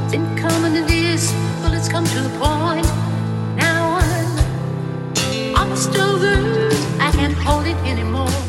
Didn't come into this, well, it's come to a point. Now I'm almost over. I can't hold it anymore.